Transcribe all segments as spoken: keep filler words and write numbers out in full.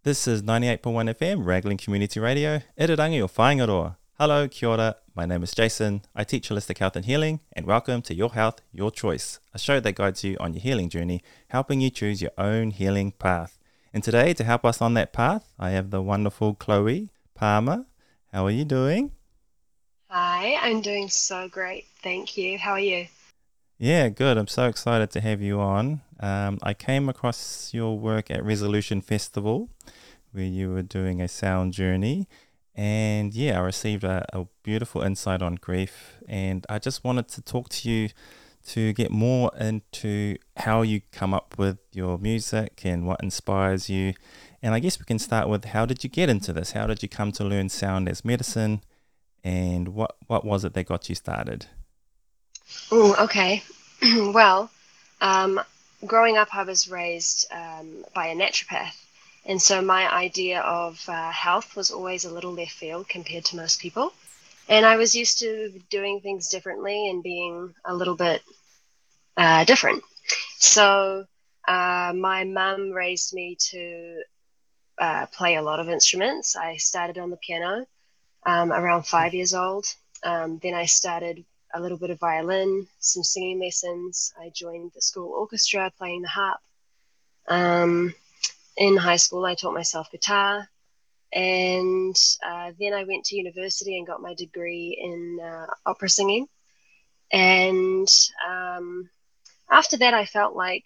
This is ninety-eight point one F M, Raglan Community Radio, Irirangi o Whāingaroa. Hello, kia ora, my name is Jason. I teach holistic health and healing, and welcome to Your Health, Your Choice, a show that guides you on your healing journey, helping you choose your own healing path. And today, to help us on that path, I have the wonderful Chloe Palmer. How are you doing? Hi, I'm doing so great. Thank you. How are you? Yeah, good. I'm so excited to have you on. Um, I came across your work at Resolution Festival, where you were doing a sound journey. And yeah, I received a, a beautiful insight on grief. And I just wanted to talk to you to get more into how you come up with your music and what inspires you. And I guess we can start with, how did you get into this? How did you come to learn sound as medicine? And what, what was it that got you started? Oh, okay. Well, um, growing up, I was raised um, by a naturopath. And so my idea of uh, health was always a little left field compared to most people. And I was used to doing things differently and being a little bit uh, different. So uh, my mum raised me to uh, play a lot of instruments. I started on the piano um, around five years old. Um, then I started a little bit of violin, some singing lessons. I joined the school orchestra playing the harp. Um, in high school, I taught myself guitar. And uh, then I went to university and got my degree in uh, opera singing. And um, after that, I felt like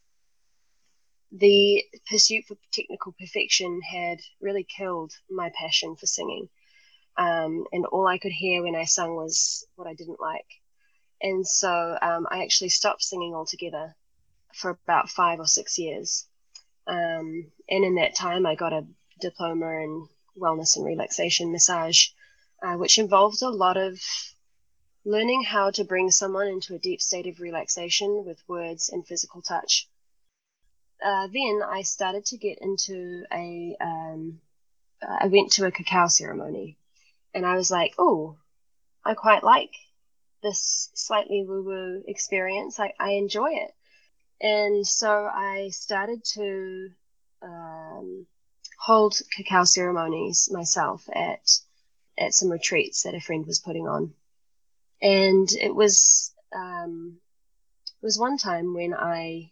the pursuit for technical perfection had really killed my passion for singing. Um, and all I could hear when I sung was what I didn't like. And so um, I actually stopped singing altogether for about five or six years. Um, and in that time, I got a diploma in wellness and relaxation massage, uh, which involved a lot of learning how to bring someone into a deep state of relaxation with words and physical touch. Uh, then I started to get into a, um, I went to a cacao ceremony, and I was like, oh, I quite like this slightly woo-woo experience. I, I enjoy it. And so I started to um, hold cacao ceremonies myself at at some retreats that a friend was putting on. And it was um, it was one time when I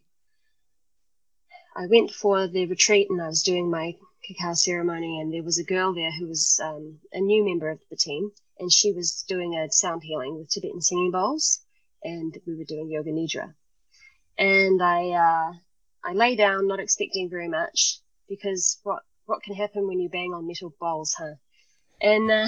I went for the retreat and I was doing my cacao ceremony, and there was a girl there who was um, a new member of the team, and she was doing a sound healing with Tibetan singing bowls, and we were doing yoga nidra. And I uh, I lay down, not expecting very much, because what what can happen when you bang on metal bowls, huh? And uh,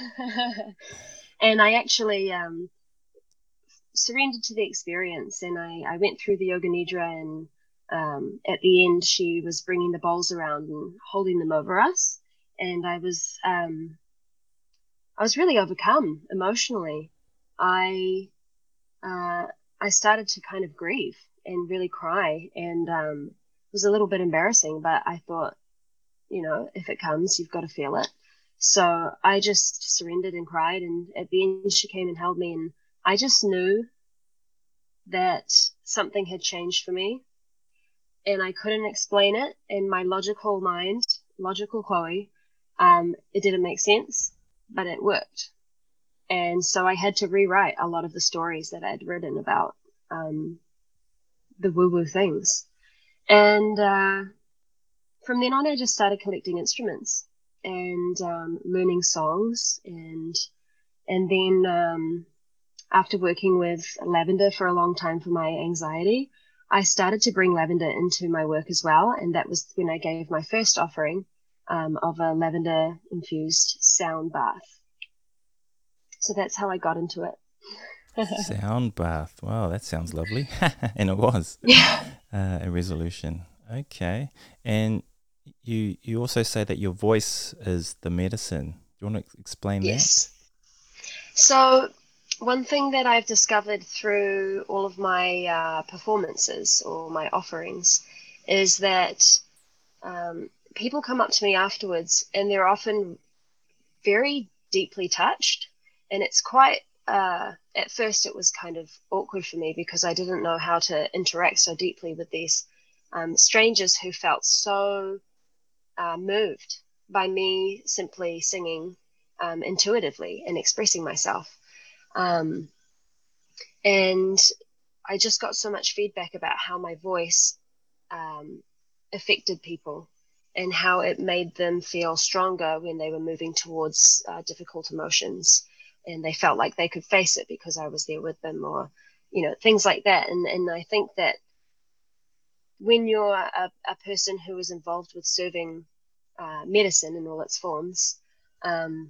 and I actually um, surrendered to the experience, and I, I went through the yoga nidra, and um, at the end she was bringing the bowls around and holding them over us, and I was um, I was really overcome emotionally. I uh, I started to kind of grieve and really cry, and um, it was a little bit embarrassing, but I thought, you know, if it comes, you've got to feel it. So I just surrendered and cried, and at the end she came and held me, and I just knew that something had changed for me, and I couldn't explain it. In my logical mind, logical Chloe, um, it didn't make sense, but it worked. And so I had to rewrite a lot of the stories that I'd written about um, the woo-woo things. And uh, from then on, I just started collecting instruments and um, learning songs. And and then um, after working with lavender for a long time for my anxiety, I started to bring lavender into my work as well. And that was when I gave my first offering um, of a lavender-infused sound bath. So that's how I got into it. Sound bath. Wow, that sounds lovely. And it was Yeah. uh, a resolution. Okay. And you you also say that your voice is the medicine. Do you want to explain that? Yes. So one thing that I've discovered through all of my uh, performances or my offerings is that um, people come up to me afterwards and they're often very deeply touched. And it's quite, uh, at first it was kind of awkward for me because I didn't know how to interact so deeply with these um, strangers who felt so uh, moved by me simply singing um, intuitively and expressing myself. Um, and I just got so much feedback about how my voice um, affected people and how it made them feel stronger when they were moving towards uh, difficult emotions, and they felt like they could face it because I was there with them, or, you know, things like that. And, and I think that when you're a, a person who is involved with serving uh, medicine in all its forms, um,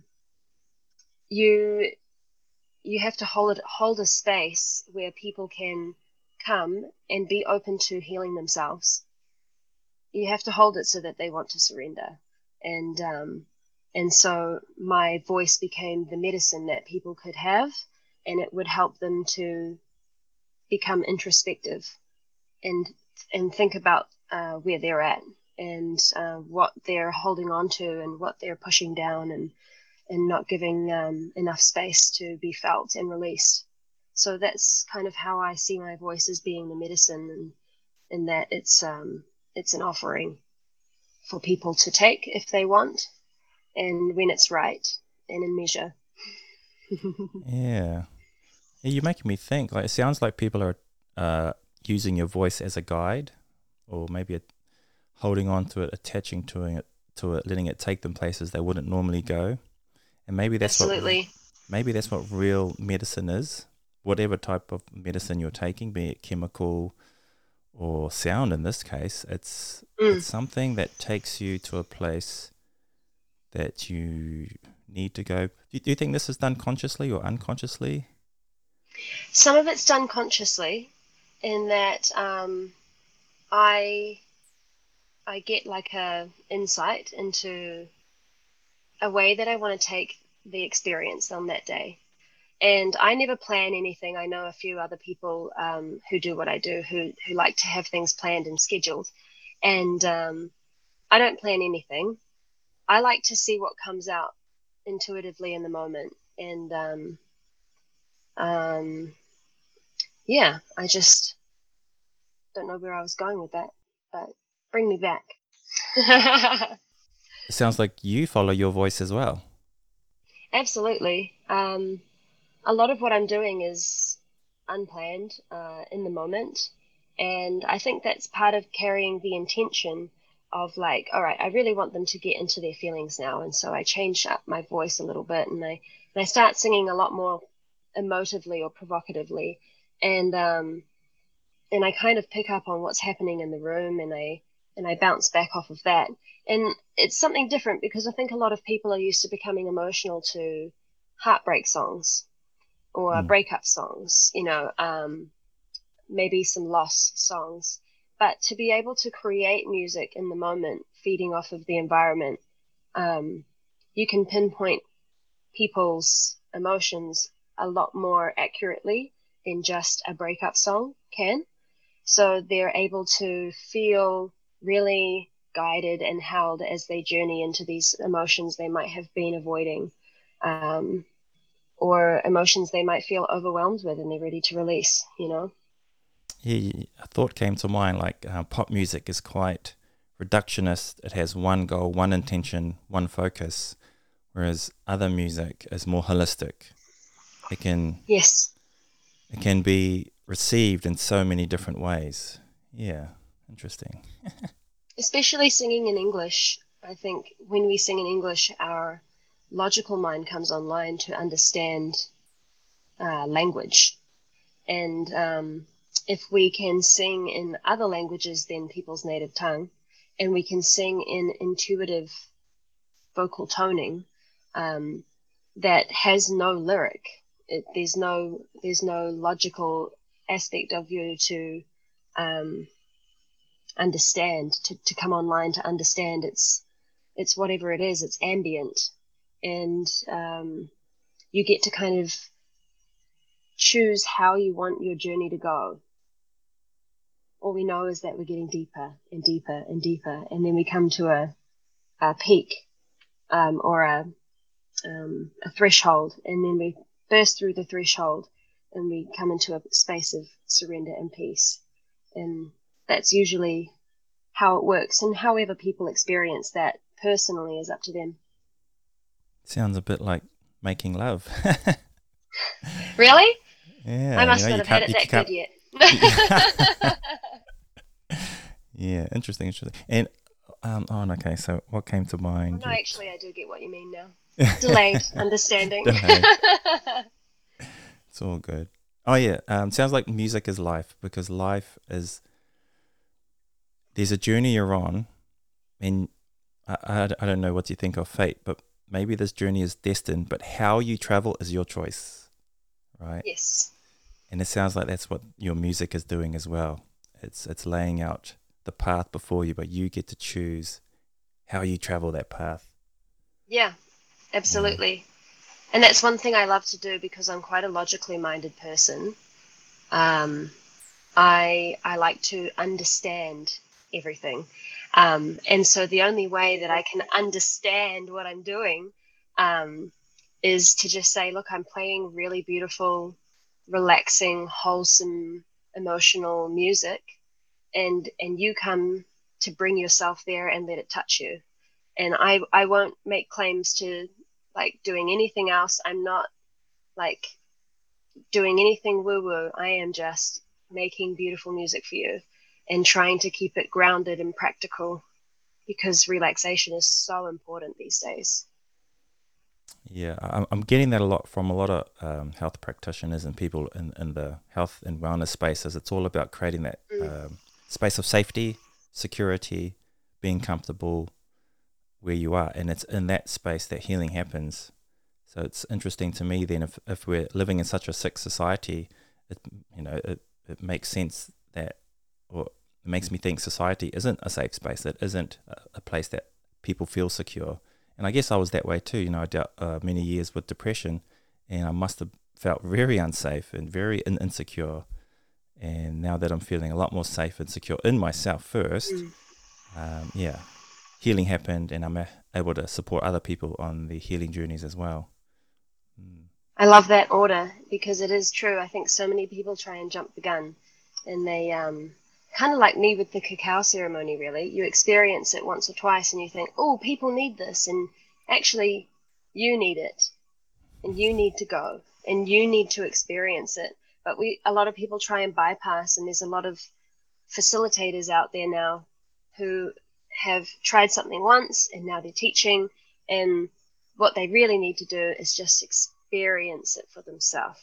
you you have to hold it, hold a space where people can come and be open to healing themselves. You have to hold it so that they want to surrender. And um, and so my voice became the medicine that people could have, and it would help them to become introspective and and think about uh, where they're at, and uh, what they're holding on to and what they're pushing down, and and not giving um, enough space to be felt and released. So that's kind of how I see my voice as being the medicine, and in that it's um, it's an offering for people to take if they want, and when it's right and in measure. Yeah. Yeah, you're making me think. Like, it sounds like people are uh, using your voice as a guide, or maybe a, holding on to it, attaching to it, to it, letting it take them places they wouldn't normally go. And maybe that's Absolutely. what maybe that's what real medicine is. Whatever type of medicine you're taking, be it chemical or sound in this case, it's Mm. it's something that takes you to a place that you need to go. Do, do you think this is done consciously or unconsciously? Some of it's done consciously, in that um, I I get like a insight into a way that I want to take the experience on that day. And I never plan anything. I know a few other people um, who do what I do, who who like to have things planned and scheduled. And um, I don't plan anything. I like to see what comes out intuitively in the moment. And um, um, yeah, I just don't know where I was going with that, but bring me back. It sounds like you follow your voice as well. Absolutely. Um, a lot of what I'm doing is unplanned, uh, in the moment. And I think that's part of carrying the intention of, like, all right, I really want them to get into their feelings now. And so I change up my voice a little bit, and I, and I start singing a lot more emotively or provocatively. And, um, and I kind of pick up on what's happening in the room, and I, and I bounce back off of that. And it's something different because I think a lot of people are used to becoming emotional to heartbreak songs or Mm. breakup songs, you know, um, maybe some loss songs. But to be able to create music in the moment, feeding off of the environment, um, you can pinpoint people's emotions a lot more accurately than just a breakup song can. So they're able to feel really guided and held as they journey into these emotions they might have been avoiding. Um, or emotions they might feel overwhelmed with and they're ready to release, you know? Yeah, a thought came to mind, like uh, pop music is quite reductionist. It has one goal, one intention, one focus, whereas other music is more holistic. It can Yes. it can be received in so many different ways. Yeah, interesting. Especially singing in English. I think when we sing in English, our logical mind comes online to understand uh, language. And um, if we can sing in other languages than people's native tongue, and we can sing in intuitive vocal toning, um, that has no lyric. It, there's no there's no logical aspect of you to um, understand, to, to come online to understand. It's it's whatever it is. It's ambient, and um, you get to kind of choose how you want your journey to go. All we know is that we're getting deeper and deeper and deeper, and then we come to a, a peak, um, or a um, a threshold, and then we burst through the threshold and we come into a space of surrender and peace. And that's usually how it works, and however people experience that personally is up to them. Sounds a bit like making love. Really? Yeah, I you must know, not you have had can't, it you that can't. good yet. Yeah, interesting, interesting. And um, oh, okay. So what came to Oh, mind? no, You actually, I do get what you mean now. Delayed understanding. Delay. It's all good. Oh yeah. Um, sounds like music is life, because life is, there's a journey you're on, and I, I, I don't know what you think of fate, but maybe this journey is destined, but how you travel is your choice, right? Yes. And it sounds like that's what your music is doing as well. It's it's laying out the path before you, but you get to choose how you travel that path. Yeah, Yeah. absolutely. And that's one thing I love to do because I'm quite a logically minded person. Um, I I like to understand everything. Um, and so the only way that I can understand what I'm doing um, is to just say, look, I'm playing really beautiful, relaxing, wholesome, emotional music, and and you come to bring yourself there and let it touch you. And I I won't make claims to like doing anything else. I'm not like doing anything woo woo. I am just making beautiful music for you and trying to keep it grounded and practical because relaxation is so important these days. Yeah, I- I'm getting that a lot from a lot of um, health practitioners and people in, in the health and wellness spaces. It's all about creating that Mm. um, space of safety, security, being comfortable where you are. And it's in that space that healing happens. So it's interesting to me then, if, if we're living in such a sick society, it, you know, it, it makes sense that, or it makes me think society isn't a safe space. It isn't a, a place that people feel secure. And I guess I was that way too. You know, I dealt uh, many years with depression, and I must have felt very unsafe and very in- insecure. And now that I'm feeling a lot more safe and secure in myself first, Mm. um, yeah, healing happened, and I'm a- able to support other people on the healing journeys as well. Mm. I love that order because it is true. I think so many people try and jump the gun and they um, kind of like me with the cacao ceremony, really. You experience it once or twice and you think, oh, people need this. And actually, you need it and you need to go and you need to experience it. But we, a lot of people try and bypass, and there's a lot of facilitators out there now who have tried something once and now they're teaching, and what they really need to do is just experience it for themselves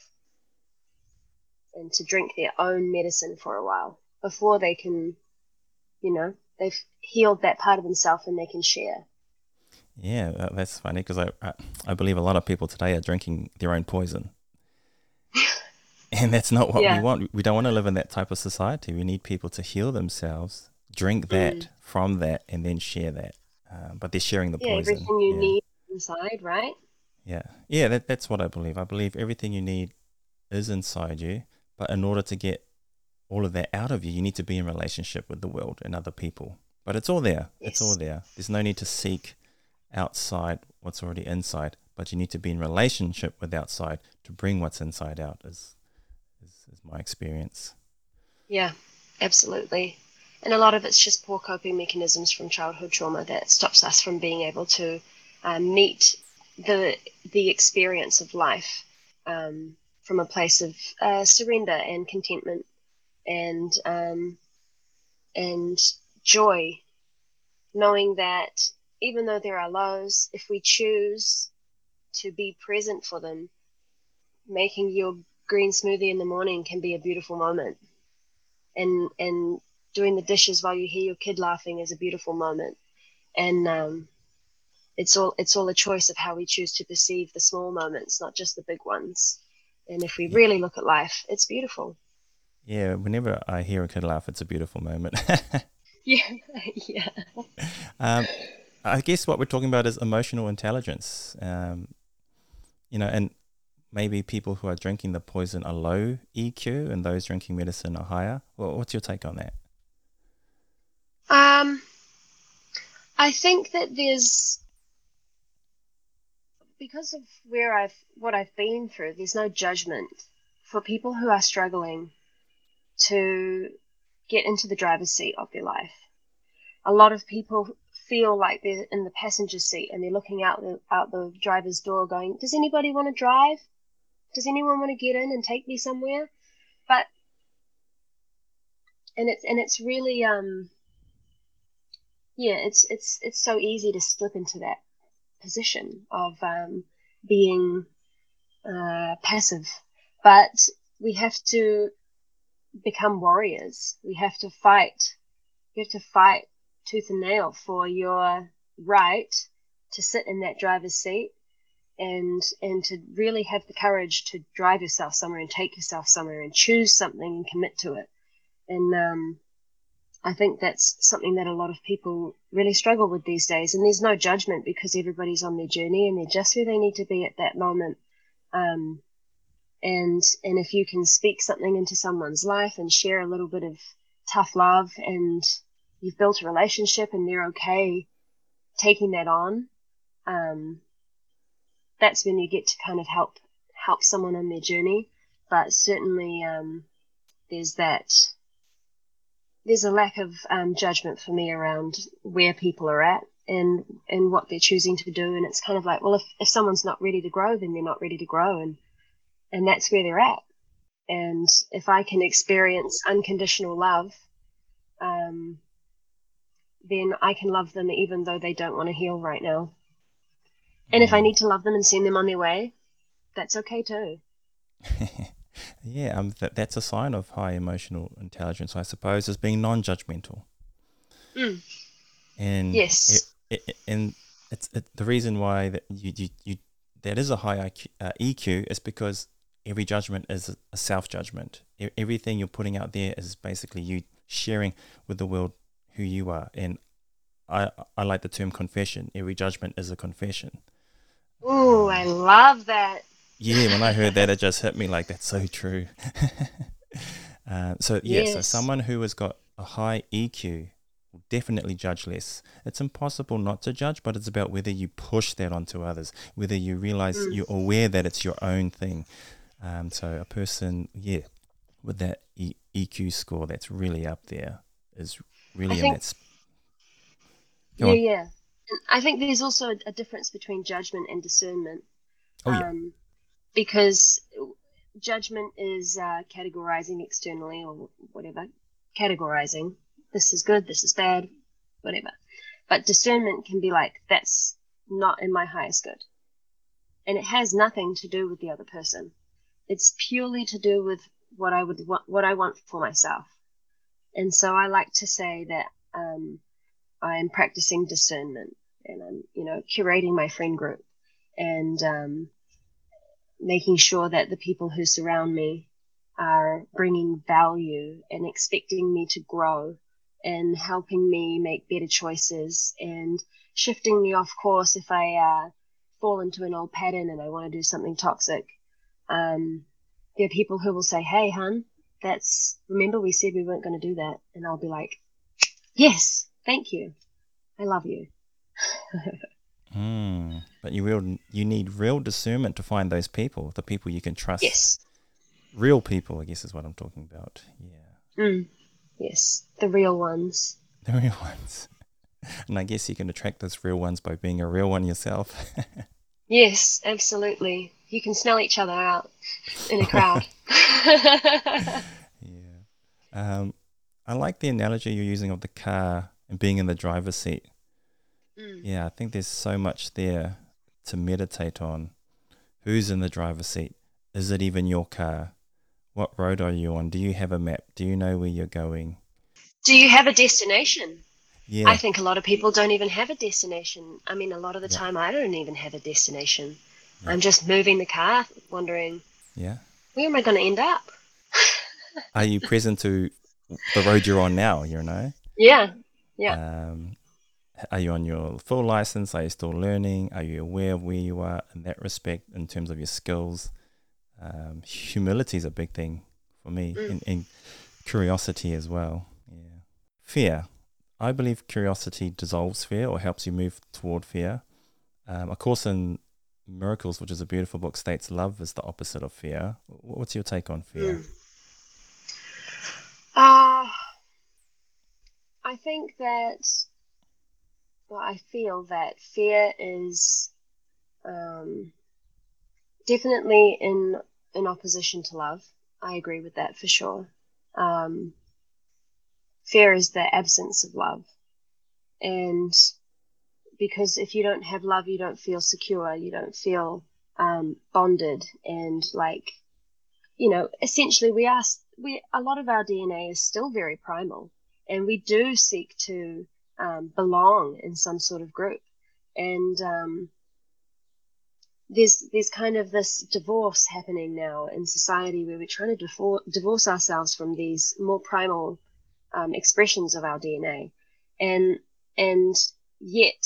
and to drink their own medicine for a while before they can, you know, they've healed that part of themselves and they can share. Yeah, that, that's funny because I, I I believe a lot of people today are drinking their own poison, and that's not what we Yeah. want. We don't want to live in that type of society. We need people to heal themselves, drink Mm. that from that, and then share that. Uh, but they're sharing the Yeah, poison. everything you Yeah, need inside, right? yeah, yeah. That that's what I believe. I believe everything you need is inside you, but in order to get all of that out of you, you need to be in relationship with the world and other people. But it's all there. It's all Yes. there. There's no need to seek outside what's already inside, but you need to be in relationship with outside to bring what's inside out. Is is, is my experience. Yeah, absolutely. And a lot of it's just poor coping mechanisms from childhood trauma that stops us from being able to uh, meet the the experience of life um, from a place of uh, surrender and contentment and um, and joy, knowing that even though there are lows, if we choose to be present for them, making your green smoothie in the morning can be a beautiful moment. And and doing the dishes while you hear your kid laughing is a beautiful moment. And um, it's all it's all a choice of how we choose to perceive the small moments, not just the big ones. And if we Yeah, really look at life, it's beautiful. yeah. Whenever I hear a kid laugh, it's a beautiful moment. Yeah, yeah. um, I guess what we're talking about is emotional intelligence. Um, you know, and maybe people who are drinking the poison are low E Q, and those drinking medicine are higher. Well, what's your take on that? Um, I think that there's because of where I've what I've been through, there's no judgment for people who are struggling to get into the driver's seat of their life. a lot of people feel like they're in the passenger seat and they're looking out the out the driver's door going, does anybody want to drive? Does anyone want to get in and take me somewhere? But and it's and it's really um yeah, it's it's it's so easy to slip into that position of um being uh passive. But we have to become warriors. We have to fight. You have to fight tooth and nail for your right to sit in that driver's seat and and to really have the courage to drive yourself somewhere and take yourself somewhere and choose something and commit to it. And um, I think that's something that a lot of people really struggle with these days. And there's no judgment because everybody's on their journey and they're just where they need to be at that moment. Um, and and if you can speak something into someone's life and share a little bit of tough love, and you've built a relationship and they're okay taking that on, um, that's when you get to kind of help help someone on their journey. But certainly um, there's that there's a lack of um, judgment for me around where people are at and and what they're choosing to do. And it's kind of like, well, if, if someone's not ready to grow, then they're not ready to grow, and and that's where they're at. And if I can experience unconditional love, um, then I can love them even though they don't want to heal right now. And if I need to love them and send them on their way, that's okay too. Yeah, um, that, that's a sign of high emotional intelligence, I suppose, is being non-judgmental. Mm. And yes, it, it, and it's it, the reason why that you you, you that is a high I Q, uh, E Q is because every judgment is a, a self-judgment. E- everything you're putting out there is basically you sharing with the world who you are. And I I like the term confession. Every judgment is a confession. Ooh, Um, I love that. yeah, when I heard that, it just hit me like that's so true. um, so yeah, so Yes. someone who has got a high E Q will definitely judge less. It's impossible not to judge, but it's about whether you push that onto others, whether you realize Mm. you're aware that it's your own thing. Um, so a person, yeah, with that e- EQ score that's really up there is I really in think, that. Sp- Go yeah, on. yeah. And I think there's also a, a difference between judgment and discernment. Oh yeah, Um, because judgment is uh, categorizing externally or whatever, categorizing. This is good, this is bad, whatever. But discernment can be like, that's not in my highest good. And it has nothing to do with the other person. It's purely to do with what I would want, what I want for myself. And so I like to say that um, I'm practicing discernment, and I'm, you know, curating my friend group and um, making sure that the people who surround me are bringing value and expecting me to grow and helping me make better choices and shifting me off course if I uh, fall into an old pattern and I want to do something toxic. Um, there are people who will say, hey, hun, that's, remember we said we weren't going to do that. And I'll be like, yes, thank you. I love you. mm, but you real you need real discernment to find those people, the people you can trust. Yes. Real people, I guess, is what I'm talking about. Yeah, Mm. Yes. The real ones. the real ones. And I guess you can attract those real ones by being a real one yourself. Yes, absolutely. You can smell each other out in a crowd. Yeah. Um, I like the analogy you're using of the car and being in the driver's seat. Mm. Yeah, I think there's so much there to meditate on. Who's in the driver's seat? Is it even your car? What road are you on? Do you have a map? Do you know where you're going? Do you have a destination? I Yeah, think a lot of people don't even have a destination. I mean, a lot of the yeah, time, I don't even have a destination. yeah, I'm just moving the car, wondering, yeah. where am I going to end up? Are you present to the road you're on now, you know? Yeah, yeah. Um, are you on your full license? Are you still learning? Are you aware of where you are in that respect in terms of your skills? Um, humility is a big thing for me, Mm. and, and curiosity as well. Yeah. Fear. I believe curiosity dissolves fear or helps you move toward fear. Um, A Course in Miracles, which is a beautiful book, states love is the opposite of fear. What's your take on fear? Mm. Uh, I think that well, I feel that fear is um, definitely in in opposition to love. I agree with that for sure. Um, fear is the absence of love, and because if you don't have love, you don't feel secure, you don't feel um, bonded, and like you know, essentially, we are we a lot of our D N A is still very primal, and we do seek to um, belong in some sort of group, and um, there's there's kind of this divorce happening now in society where we're trying to difor- divorce ourselves from these more primal um, expressions of our D N A, and and yet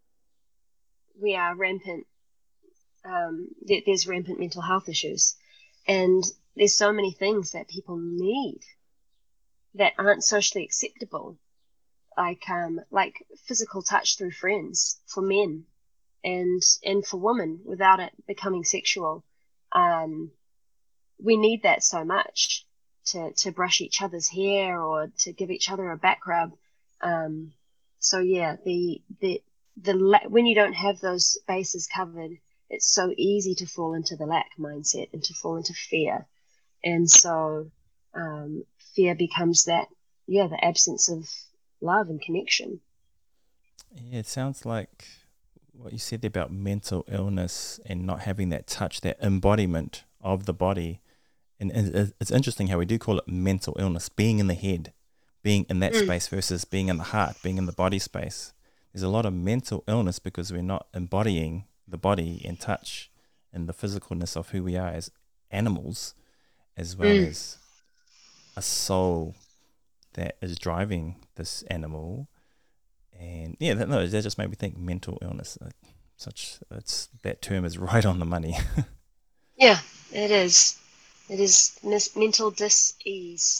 we are rampant. Um, there's rampant mental health issues, and there's so many things that people need that aren't socially acceptable, like um, like physical touch through friends for men, and and for women without it becoming sexual. Um, we need that so much to to brush each other's hair or to give each other a back rub. Um, so yeah, the the the la- when you don't have those bases covered, it's so easy to fall into the lack mindset and to fall into fear. And so um, fear becomes that, yeah, the absence of love and connection. Yeah, it sounds like what you said about mental illness and not having that touch, that embodiment of the body. And, and it's interesting how we do call it mental illness, being in the head, being in that Mm, space versus being in the heart, being in the body space. There's a lot of mental illness because we're not embodying the body and touch and the physicalness of who we are as animals, as well mm. as a soul that is driving this animal. And yeah, that, no, that just made me think mental illness. Uh, such it's that term is right on the money. Yeah, it is. It is mis- mental dis-ease.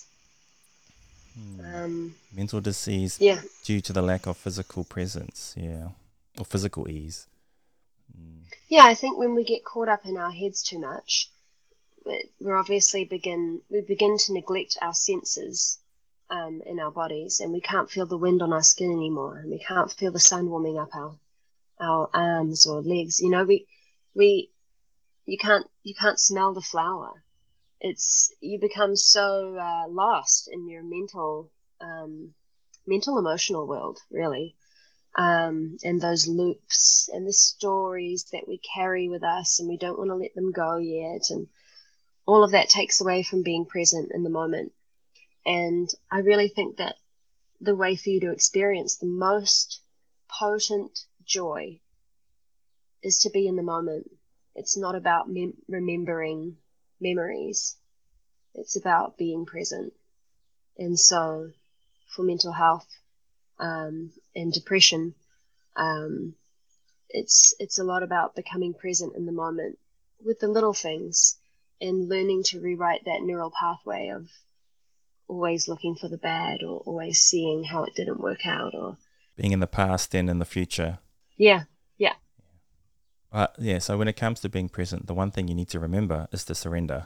Hmm. Um, Mental disease yeah, due to the lack of physical presence, yeah, or physical ease. Mm. yeah. I think when we get caught up in our heads too much, we- we're obviously begin we begin to neglect our senses um, in our bodies, and we can't feel the wind on our skin anymore, and we can't feel the sun warming up our our arms or legs. You know, we we you can't you can't smell the flower. It's you become so uh, lost in your mental um, mental emotional world, really, um, and those loops and the stories that we carry with us, and we don't want to let them go yet, and all of that takes away from being present in the moment. And I really think that the way for you to experience the most potent joy is to be in the moment. It's not about mem- remembering memories. It's about being present. And so for mental health um, and depression, um, it's it's a lot about becoming present in the moment with the little things and learning to rewrite that neural pathway of always looking for the bad or always seeing how it didn't work out or Being in the past and in the future. yeah, yeah. Uh, yeah, so when it comes to being present, the one thing you need to remember is to surrender.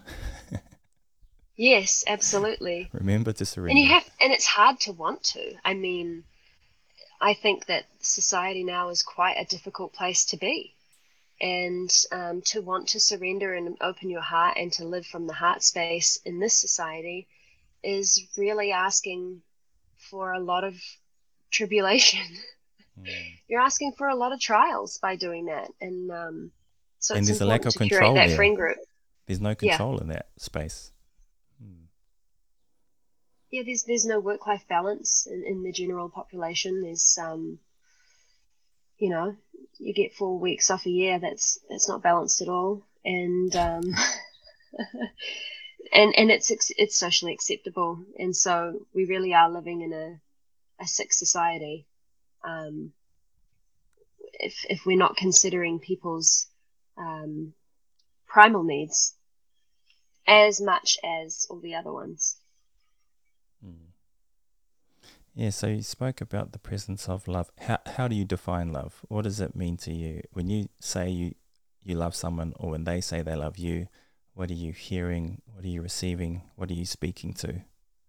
Yes, absolutely. Remember to And you surrender. have and it's hard to want to. I mean, I think that society now is quite a difficult place to be. And um, to want to surrender and open your heart and to live from the heart space in this society is really asking for a lot of tribulation. Mm. You're asking for a lot of trials by doing that. And um, so And it's there's a lack important of to curate control that there. friend group. There's no Yeah. control in that space. Mm. Yeah, there's there's no work life balance in, in the general population. There's um you know, you get four weeks off a year, that's that's not balanced at all. And um and and it's it's socially acceptable. And so we really are living in a, a sick society. Um if if we're not considering people's um primal needs as much as all the other ones. Mm. Yeah, so you spoke about the presence of love. How how do you define love? What does it mean to you when you say you you love someone, or when they say they love you? What are you hearing? What are you receiving? What are you speaking to?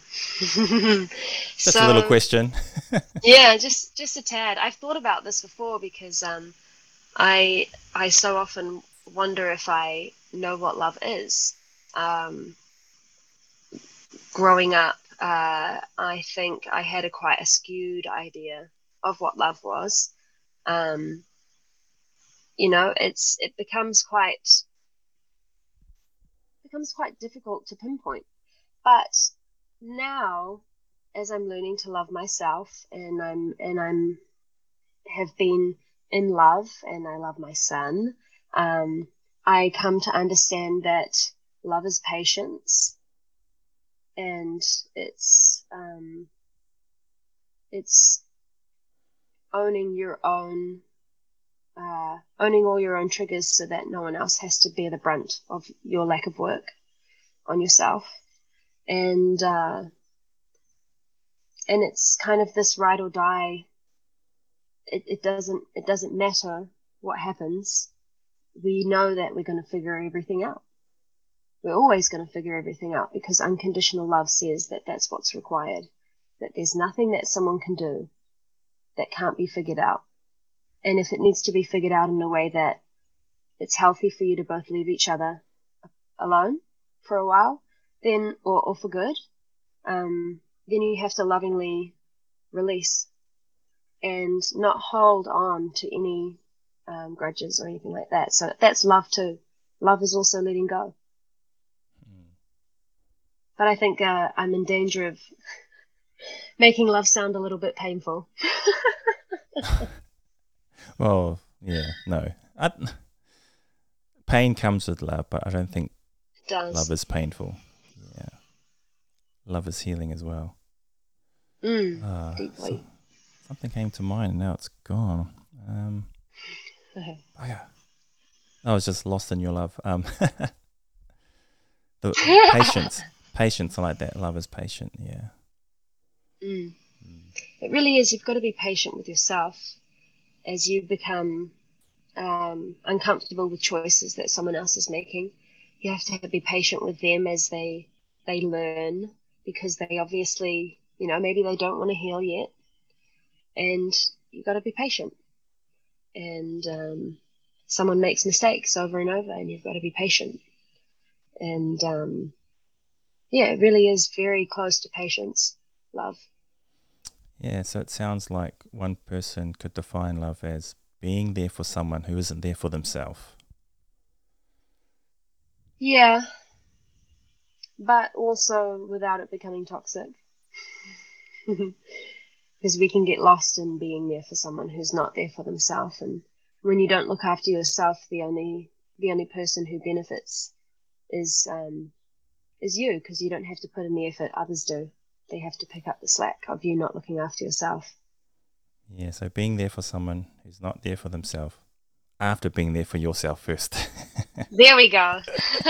Just a little So question. yeah, just just a tad. I've thought about this before because um, I I so often wonder if I know what love is. Um, Growing up, uh, I think I had a quite a skewed idea of what love was. Um, you know, it's it becomes quite becomes quite difficult to pinpoint. But now, as I'm learning to love myself, and I'm and I'm have been in love, and I love my son, um, I come to understand that love is patience, and it's um, it's owning your own uh, owning all your own triggers so that no one else has to bear the brunt of your lack of work on yourself. And uh, and it's kind of this ride or die. It, it doesn't it doesn't matter what happens. We know that we're going to figure everything out. We're always going to figure everything out because unconditional love says that that's what's required. That there's nothing that someone can do that can't be figured out. And if it needs to be figured out in a way that it's healthy for you to both leave each other alone for a while, then or, or for good, um, then you have to lovingly release and not hold on to any um, grudges or anything like that. So that's love too. Love is also letting go. But I think uh, I'm in danger of making love sound a little bit painful. Well, yeah, no. I, pain comes with love, but I don't think It does. love is painful. Yeah. Love is healing as well. Mm, Uh, so, deeply. something came to mind and now it's gone. Um, oh yeah. I was just lost in your love. Um, the patience. Patience, I like that. Love is patient, yeah. Mm. It really is. You've got to be patient with yourself as you become um, uncomfortable with choices that someone else is making. You have to be patient with them as they they learn because they obviously, you know, maybe they don't want to heal yet, and you've got to be patient. And um, someone makes mistakes over and over, and you've got to be patient. And um, yeah, it really is very close to patience, love. Yeah, so it sounds like one person could define love as being there for someone who isn't there for themselves. Yeah, but also without it becoming toxic. Because we can get lost in being there for someone who's not there for themselves. And when you don't look after yourself, the only the only person who benefits is um, is you, because you don't have to put in the effort, others do. They have to pick up the slack of you not looking after yourself. Yeah, so being there for someone who's not there for themselves after being there for yourself first. There we go.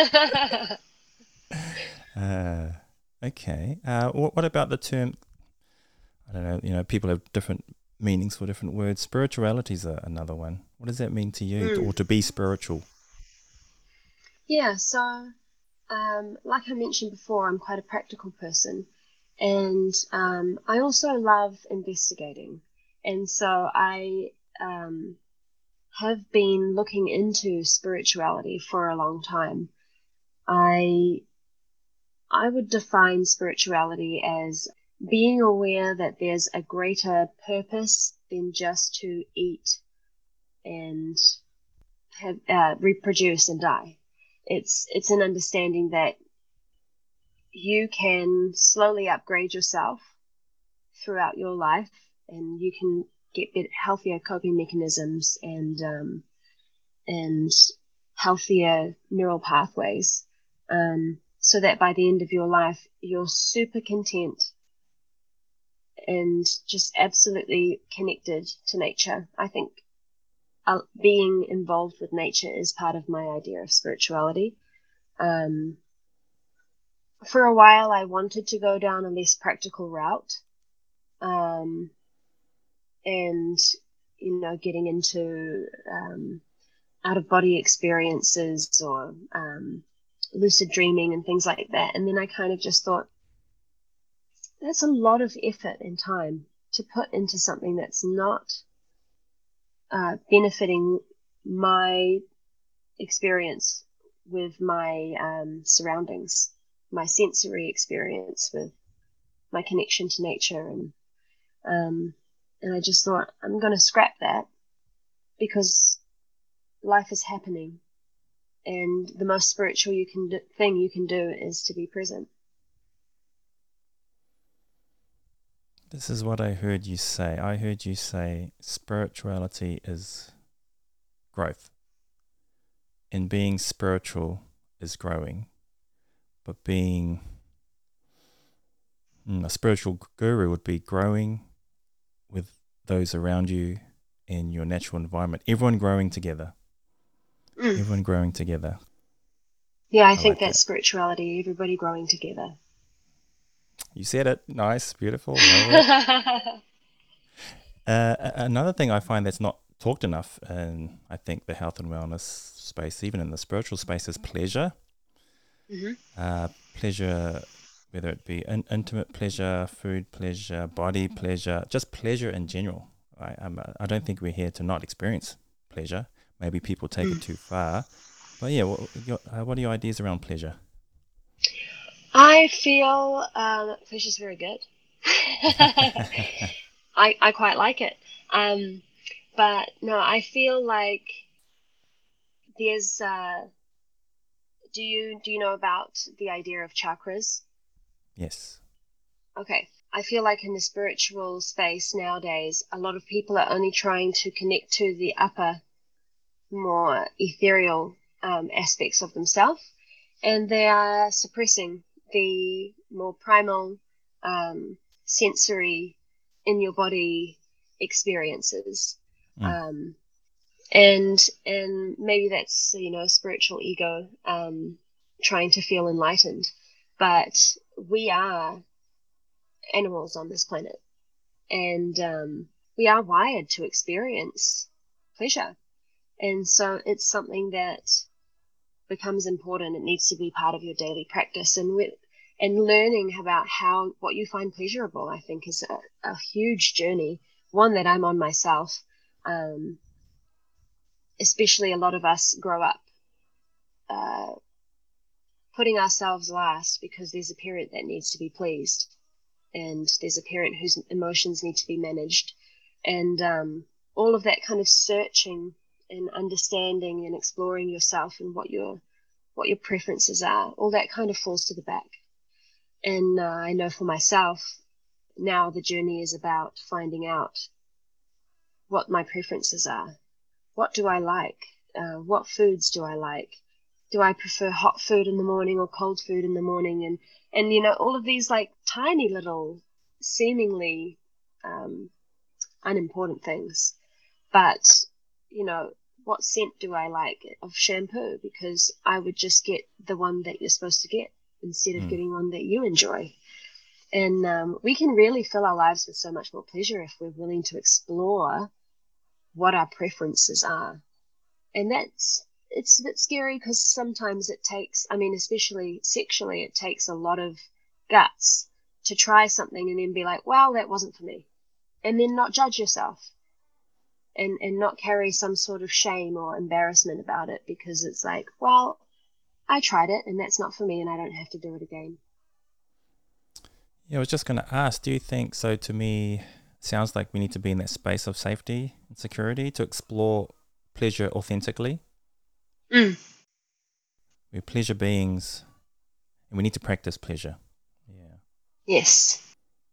uh, okay. Uh, what, what about the term? I don't know. You know, people have different meanings for different words. Spirituality is a, another one. What does that mean to you, to, or Mm. to be spiritual? Yeah, so um, like I mentioned before, I'm quite a practical person, and um, I also love investigating. And so I um, have been looking into spirituality for a long time. I I would define spirituality as being aware that there's a greater purpose than just to eat and have, uh, reproduce and die. It's it's an understanding that you can slowly upgrade yourself throughout your life, and you can get better, healthier coping mechanisms and um, and healthier neural pathways, um, so that by the end of your life, you're super content and just absolutely connected to nature. I think uh, being involved with nature is part of my idea of spirituality. Um, for a while, I wanted to go down a less practical route, um, and you know, getting into um, out of body experiences or um, lucid dreaming and things like that. And then I kind of just thought, that's a lot of effort and time to put into something that's not uh, benefiting my experience with my um, surroundings, my sensory experience with my connection to nature, and um, and I just thought I'm going to scrap that because life is happening, and the most spiritual you can do, thing you can do is to be present. This is what I heard you say. I heard you say spirituality is growth. And being spiritual is growing. But being mm, a spiritual guru would be growing with those around you in your natural environment. Everyone growing together. Mm. Everyone growing together. Yeah, I, I think like that's that. Spirituality, everybody growing together. You said it. Nice, beautiful. Love it. uh, another thing I find that's not talked enough in, I think, the health and wellness space, even in the spiritual space, is pleasure. Mm-hmm. Uh, pleasure, whether it be in, intimate pleasure, food pleasure, body pleasure, just pleasure in general. I, I'm, I don't think we're here to not experience pleasure. Maybe people take mm. it too far. But yeah, what, your, uh, what are your ideas around pleasure? I feel um, pleasure is very good. I I quite like it. Um, but no, I feel like there's. Uh, do you do you know about the idea of chakras? Yes. Okay. I feel like in the spiritual space nowadays, a lot of people are only trying to connect to the upper, more ethereal um, aspects of themselves, and they are suppressing the more primal, um, sensory, in your body experiences. Mm. Um, and and maybe that's, you know, spiritual ego um, trying to feel enlightened. But we are animals on this planet, and um, we are wired to experience pleasure. And so it's something that becomes important. It needs to be part of your daily practice, and with and learning about how what you find pleasurable, I think, is a, a huge journey, one that I'm on myself. Um, especially a lot of us grow up uh, putting ourselves last because there's a parent that needs to be pleased, and there's a parent whose emotions need to be managed, and um, all of that kind of searching and understanding and exploring yourself and what your what your preferences are, all that kind of falls to the back. And uh, I know for myself, now the journey is about finding out what my preferences are. What do I like? Uh, what foods do I like? Do I prefer hot food in the morning or cold food in the morning? And, and you know, all of these like tiny little, seemingly um, unimportant things. But, you know, what scent do I like of shampoo? Because I would just get the one that you're supposed to get instead of mm. getting one that you enjoy. And um, we can really fill our lives with so much more pleasure if we're willing to explore what our preferences are. And that's, it's a bit scary because sometimes it takes, I mean, especially sexually, it takes a lot of guts to try something and then be like, well, that wasn't for me. And then not judge yourself. And, and not carry some sort of shame or embarrassment about it, because it's like, well, I tried it and that's not for me and I don't have to do it again. Yeah, I was just going to ask, do you think, so to me, sounds like we need to be in that space of safety and security to explore pleasure authentically? Mm. We're pleasure beings and we need to practice pleasure. Yeah. Yes.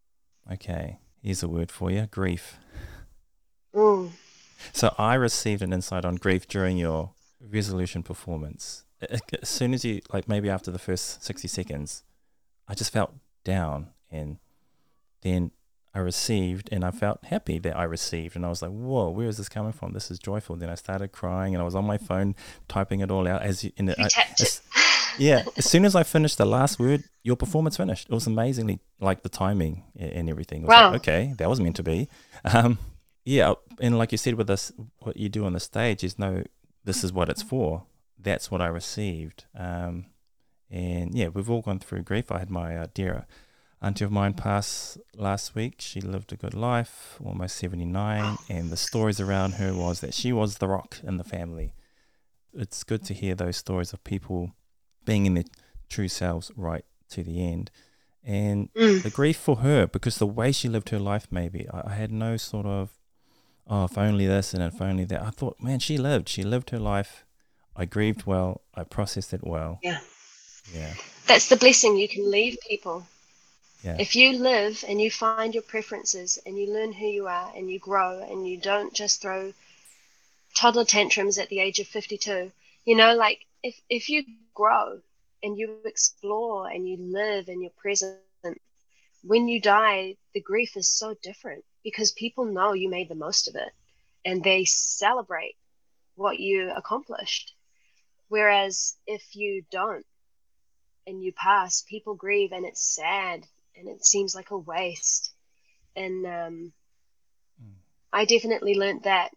Okay, here's a word for you, grief. Mm. So I received an insight on grief during your resolution performance. As soon as you, like maybe after the first sixty seconds, I just felt down, and then I received and I felt happy that I received, and I was like, whoa, where is this coming from? This is joyful. Then I started crying and I was on my phone typing it all out. As you, in the, you I, as, yeah, as soon as I finished the last word, your performance finished. It was amazingly, like the timing and everything. It was wow. like, okay, that was meant to be. Um, Yeah, and like you said with this, what you do on the stage is no, this is what it's for. That's what I received. Um, and yeah, we've all gone through grief. I had my uh, dear auntie of mine passed last week. She lived a good life, almost seventy-nine, and the stories around her was that she was the rock in the family. It's good to hear those stories of people being in their true selves right to the end. And Mm. the grief for her, because the way she lived her life, maybe, I, I had no sort of, oh, if only this and if only that. I thought, man, she lived. She lived her life. I grieved well. I processed it well. Yeah. Yeah. That's the blessing. You can leave people. Yeah. If you live and you find your preferences and you learn who you are and you grow and you don't just throw toddler tantrums at the age of fifty-two, you know, like if, if you grow and you explore and you live and you're present, when you die, the grief is so different because people know you made the most of it and they celebrate what you accomplished. Whereas if you don't and you pass, people grieve and it's sad and it seems like a waste. And um, Mm. I definitely learned that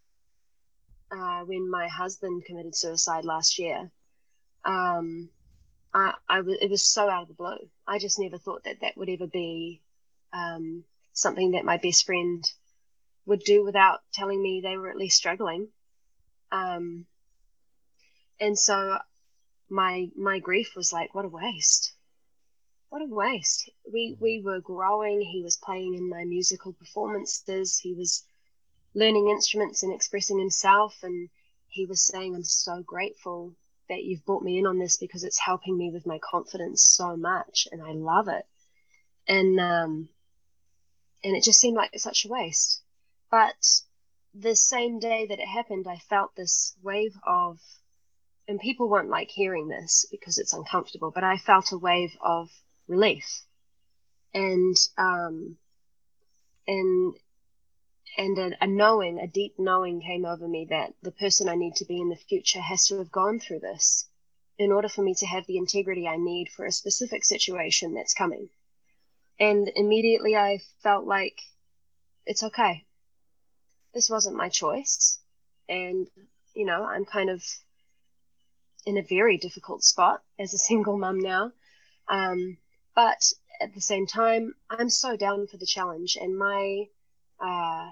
uh, when my husband committed suicide last year. Um, I, I w- it was so out of the blue. I just never thought that that would ever be um, something that my best friend would do without telling me they were at least struggling. Um, and so my my grief was like, what a waste. What a waste. We we were growing. He was playing in my musical performances. He was learning instruments and expressing himself. And he was saying, I'm so grateful that you've brought me in on this because it's helping me with my confidence so much. And I love it. And, um, and it just seemed like such a waste. But the same day that it happened, I felt this wave of, and people won't like hearing this because it's uncomfortable, but I felt a wave of relief. And, um, and and a, a knowing, a deep knowing came over me that the person I need to be in the future has to have gone through this in order for me to have the integrity I need for a specific situation that's coming. And immediately I felt like it's okay. This wasn't my choice. And, you know, I'm kind of in a very difficult spot as a single mum now. Um, but at the same time, I'm so down for the challenge, and my, uh,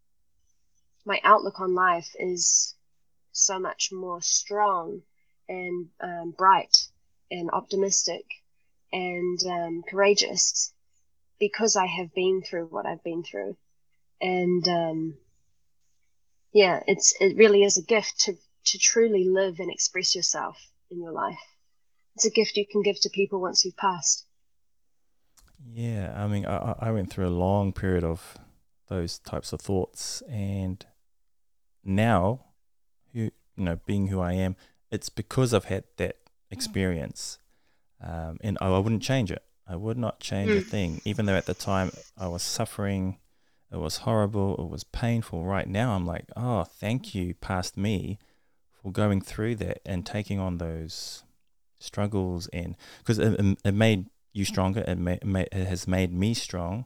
my outlook on life is so much more strong and um, bright and optimistic and um, courageous because I have been through what I've been through. And um, yeah, it's it really is a gift to to truly live and express yourself in your life. It's a gift you can give to people once you've passed. Yeah. I mean, I, I went through a long period of those types of thoughts, and now, who you know, being who I am, it's because I've had that experience, um, and I, I wouldn't change it. I would not change a Mm. thing, even though at the time I was suffering. It was horrible. It was painful. Right now, I'm like, oh, thank you, past me, for going through that and taking on those struggles, and because it, it, it made you stronger. It, ma- ma- it has made me strong.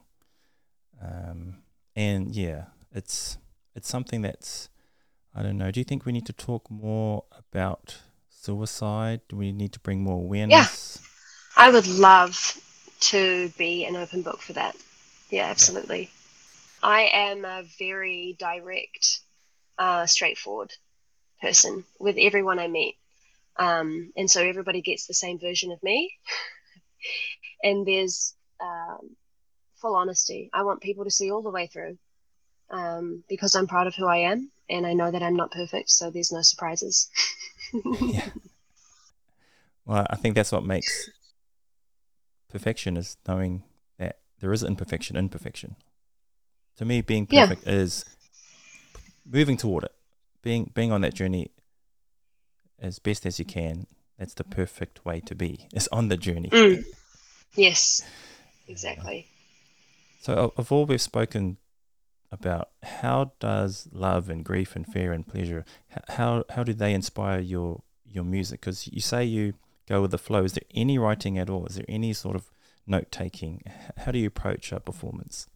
Um, and yeah, it's it's something that's, I don't know. Do you think we need to talk more about suicide? Do we need to bring more Yeah, awareness? I would love to be an open book for that. Yeah, Yeah. absolutely. I am a very direct, uh, straightforward person with everyone I meet. Um, and so everybody gets the same version of me. And there's um, full honesty. I want people to see all the way through um, because I'm proud of who I am. And I know that I'm not perfect. So there's no surprises. Yeah. Well, I think that's what makes perfection, is knowing that there is imperfection, imperfection. To me, being Yeah. perfect is moving toward it, being being on that journey as best as you can. That's the perfect way to be. It's on the journey. Mm. Yes, Yeah. exactly. So of of all we've spoken about, how does love and grief and fear and pleasure, h- how how do they inspire your your music? Because you say you go with the flow. Is there any writing at all? Is there any sort of note taking? How do you approach a performance?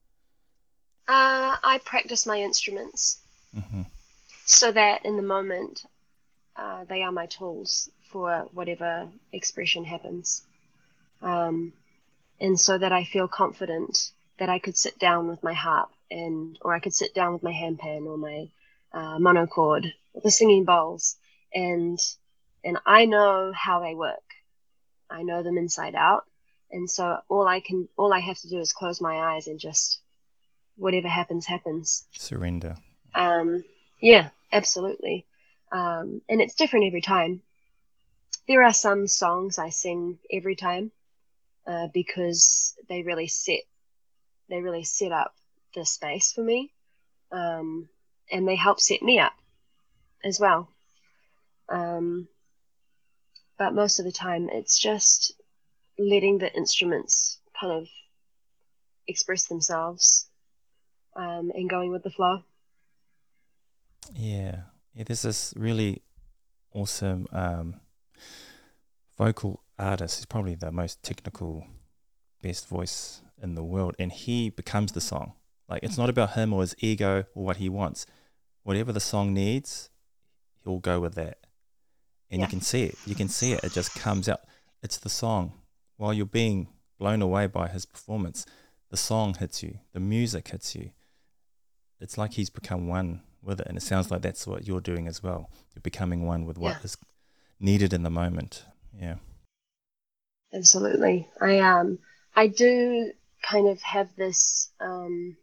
Uh, I practice my instruments Mm-hmm. so that in the moment uh, they are my tools for whatever expression happens. Um, and so that I feel confident that I could sit down with my harp and or I could sit down with my handpan or my uh, monochord, the singing bowls, and and I know how they work. I know them inside out, and so all I can all I have to do is close my eyes and just whatever happens happens. Surrender. Um, yeah, absolutely. Um, and it's different every time. There are some songs I sing every time uh, because they really set they really set up the space for me, um, and they help set me up as well. Um, but most of the time, it's just letting the instruments kind of express themselves um, and going with the flow. Yeah. Yeah, there's this really awesome um, vocal artist. He's probably the most technical, best voice in the world, and he becomes the song. Like, it's not about him or his ego or what he wants. Whatever the song needs, he'll go with that. And Yeah. you can see it. You can see it. It just comes out. It's the song. While you're being blown away by his performance, the song hits you. The music hits you. It's like he's become one with it. And it sounds like that's what you're doing as well. You're becoming one with what Yeah. is needed in the moment. Yeah. Absolutely. I um I do kind of have this um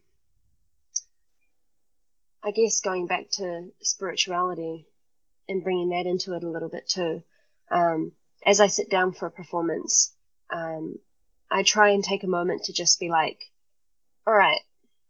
I guess going back to spirituality and bringing that into it a little bit too. Um, as I sit down for a performance, um, I try and take a moment to just be like, all right,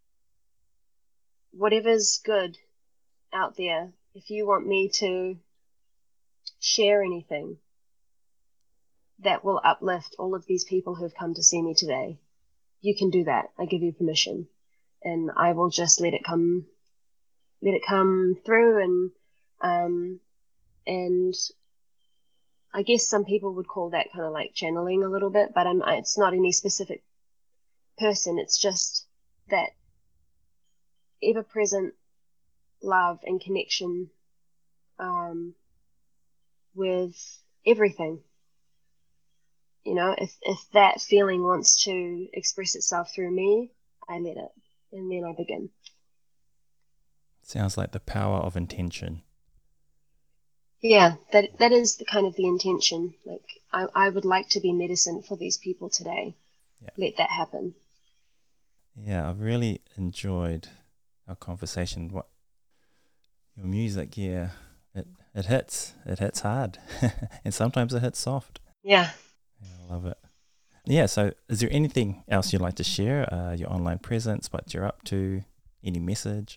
whatever's good out there, if you want me to share anything that will uplift all of these people who've come to see me today, you can do that. I give you permission, and I will just let it come, let it come through, and um, and I guess some people would call that kind of like channeling a little bit, but I'm, it's not any specific person. It's just that ever-present love and connection um, with everything. You know, if if that feeling wants to express itself through me, I let it, and then I begin. Sounds like the power of intention. Yeah, that that is the kind of the intention. Like I, I would like to be medicine for these people today. Yeah. Let that happen. Yeah, I've really enjoyed our conversation. What your music, yeah, it it hits, it hits hard, and sometimes it hits soft. Yeah. Yeah, I love it. Yeah. So, is there anything else you'd like to share? Uh, your online presence, what you're up to, any message?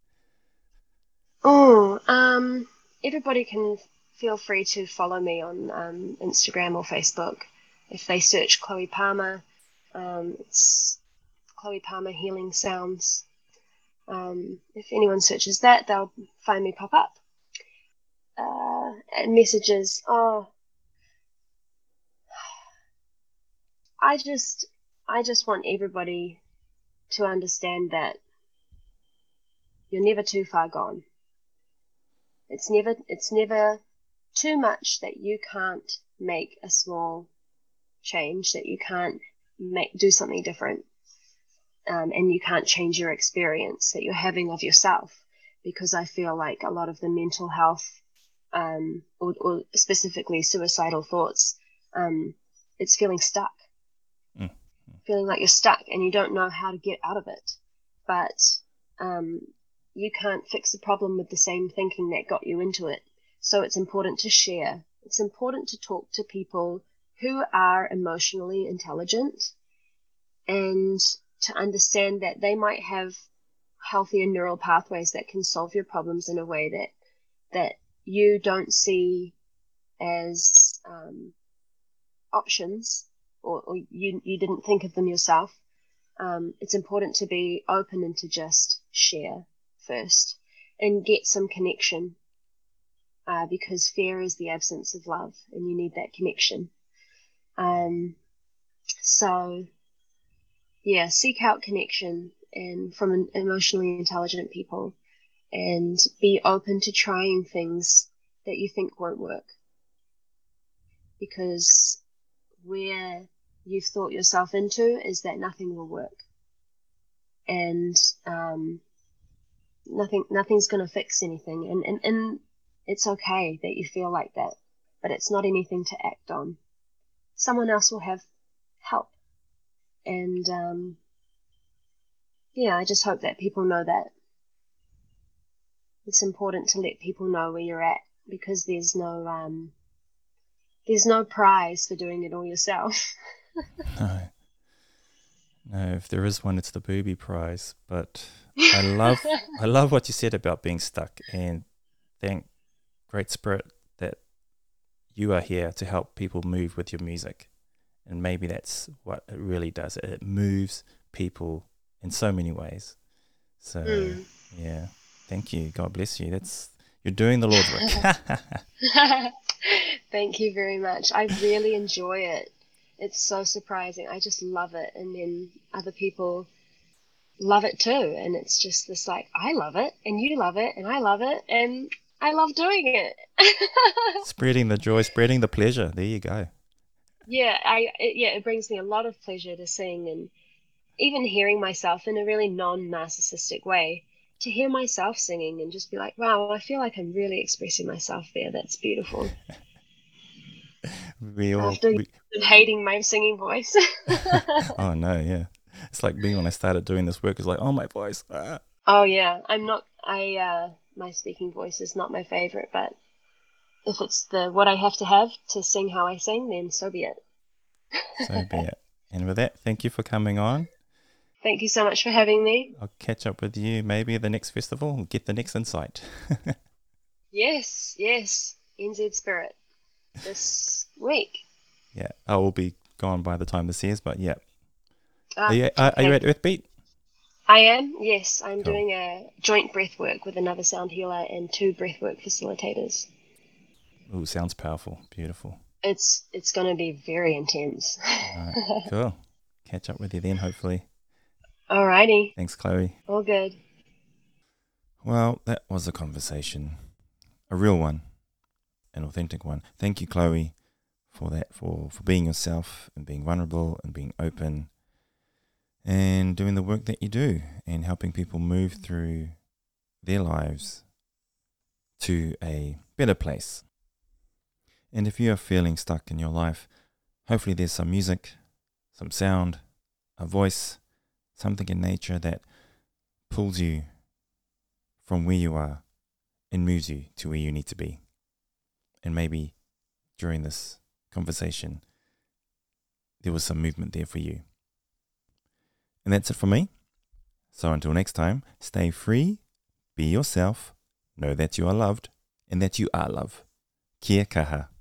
Oh, um, everybody can feel free to follow me on um, Instagram or Facebook. If they search Chloe Palmer, um, it's Chloe Palmer Healing Sounds. Um, if anyone searches that, they'll find me pop up. Uh, and messages. Oh, I just, I just want everybody to understand that you're never too far gone. It's never, it's never too much that you can't make a small change, that you can't make do something different, um, and you can't change your experience that you're having of yourself. Because I feel like a lot of the mental health, um, or, or specifically suicidal thoughts, um, it's feeling stuck, Mm. feeling like you're stuck and you don't know how to get out of it. But um, you can't fix the problem with the same thinking that got you into it. So it's important to share. It's important to talk to people who are emotionally intelligent and to understand that they might have healthier neural pathways that can solve your problems in a way that that you don't see as um, options, or, or you you didn't think of them yourself. Um, it's important to be open and to just share first and get some connection, uh, because fear is the absence of love, and you need that connection. Um, so yeah, seek out connection and from an emotionally intelligent people, and be open to trying things that you think won't work, because we're you've thought yourself into is that nothing will work. And um, nothing nothing's going to fix anything. And, and, and it's okay that you feel like that, but it's not anything to act on. Someone else will have help. And um, yeah, I just hope that people know that. It's important to let people know where you're at, because there's no um, there's no prize for doing it all yourself. No. No, if there is one, it's the booby prize. But I love I love what you said about being stuck, and thank Great Spirit that you are here to help people move with your music. And maybe that's what it really does. It moves people in so many ways. So mm. yeah, thank you. God bless you. That's you're doing the Lord's work. Thank you very much. I really enjoy it. It's so surprising. I just love it. And then other people love it too. And it's just this like, I love it and you love it and I love it and I love doing it. Spreading the joy, spreading the pleasure. There you go. Yeah, I it, yeah, it brings me a lot of pleasure to sing, and even hearing myself in a really non-narcissistic way, to hear myself singing and just be like, wow, I feel like I'm really expressing myself there. That's beautiful. We all After we, hating my singing voice. Oh no, yeah. It's like me when I started doing this work. It's like, oh, my voice. Ah. Oh yeah, I'm not. I uh, my speaking voice is not my favorite, but if it's the what I have to have to sing how I sing, then so be it. So be it. And with that, thank you for coming on. Thank you so much for having me. I'll catch up with you maybe at the next festival and get the next insight. Yes, yes. N Z Spirit this week. Yeah, I will be gone by the time this airs, but yeah. Ah, are, you, are, okay. are you at Earthbeat? I am, yes. I'm Cool. doing a joint breath work with another sound healer and two breathwork facilitators. Ooh, sounds powerful. Beautiful. It's it's going to be very intense. All right, cool. Catch up with you then, hopefully. Alrighty. Thanks, Chloe. All good. Well, that was a conversation. A real one. An authentic one. Thank you, Chloe, for that, for, for being yourself and being vulnerable and being open and doing the work that you do and helping people move through their lives to a better place. And if you are feeling stuck in your life, hopefully there's some music, some sound, a voice, something in nature that pulls you from where you are and moves you to where you need to be. And maybe during this conversation, there was some movement there for you. And that's it for me. So until next time, stay free, be yourself, know that you are loved, and that you are love. Kia kaha.